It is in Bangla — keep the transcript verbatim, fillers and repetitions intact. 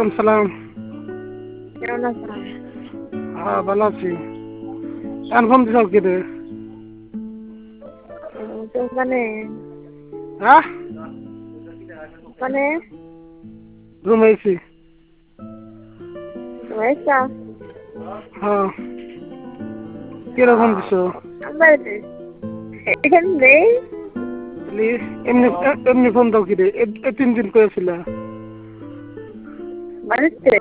ওয়ালাইকুম সালাম। কেমন আছেন? হ্যাঁ ভালো আছি। কার ফোন দিছ কি রে? দোকানে। হ্যাঁ দোকানে রুমে আছি। পয়সা হ্যাঁ কিরকম দিছ? বাড়িতে এখানে নেই। এমনি এমনি ফোন দাও কি রে? এ তিন দিন করেছিল বাড়িতে